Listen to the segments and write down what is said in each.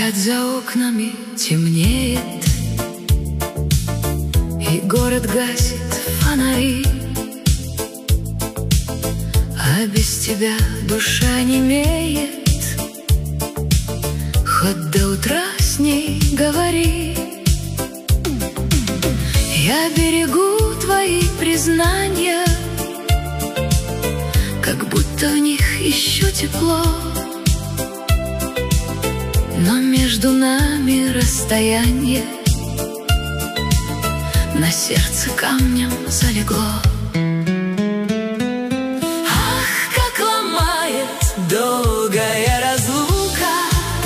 Опять за окнами темнеет, и город гасит фонари, а без тебя душа немеет. Хоть до утра с ней говори. Я берегу твои признания, как будто в них еще тепло, но между нами расстояние на сердце камнем залегло. Ах, как ломает долгая разлука,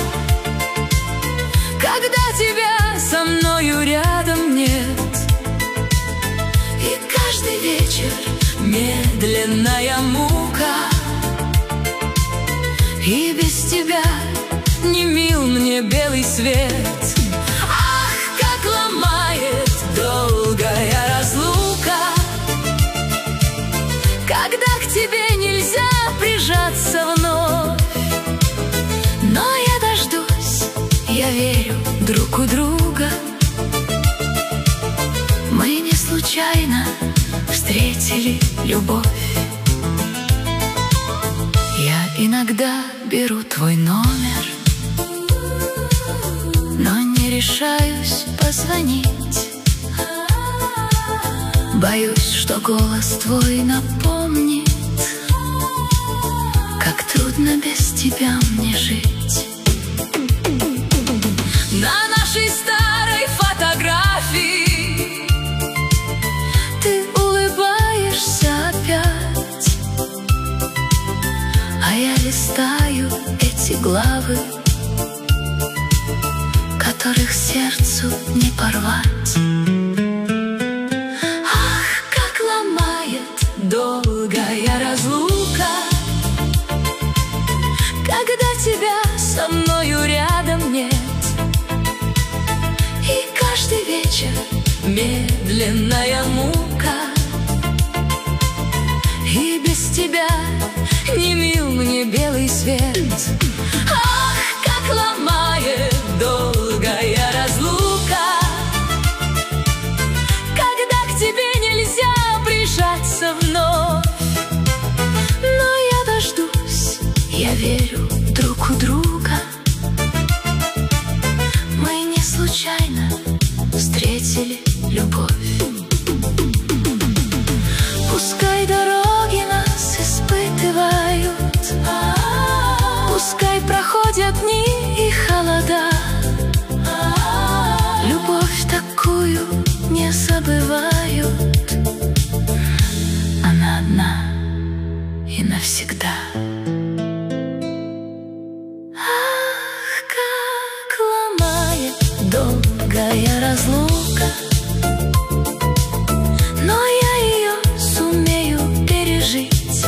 когда тебя со мною рядом нет, и каждый вечер медленная мука, и без тебя не мил мне белый свет. Ах, как ломает долгая разлука, когда к тебе нельзя прижаться вновь. Но я дождусь, я верю друг у друга. Мы не случайно встретили любовь. Я иногда беру твой номер, но не решаюсь позвонить. Боюсь, что голос твой напомнит, как трудно без тебя мне жить. На нашей старой фотографии ты улыбаешься опять, а я листаю эти главы, которых сердцу не порвать. Ах, как ломает долгая разлука, когда тебя со мною рядом нет, и каждый вечер медленная мука, и без тебя не мил мне белый свет. Ах, как ломает долгая разлука, когда к тебе нельзя прижаться вновь. Но я дождусь, я верю друг у друга. Мы не случайно встретили любовь. Пускай дороги нас испытывают, пускай проходят дни и холода, любовь такую не забывают. Она одна и навсегда. Ах, как ломает долгая разлука, но я ее сумею пережить,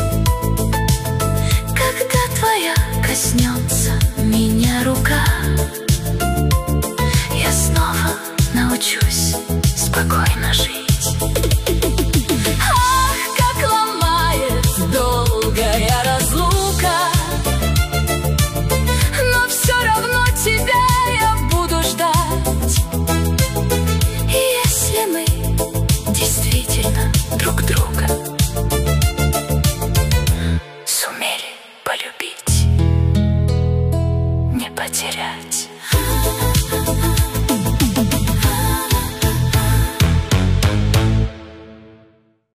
когда твоя коснется меня рука. Я снова научусь спокойно жить. Ах, как ломает долгая разлука, но все равно тебя я буду ждать. И если мы действительно друг друга сумели полюбить, не потерять.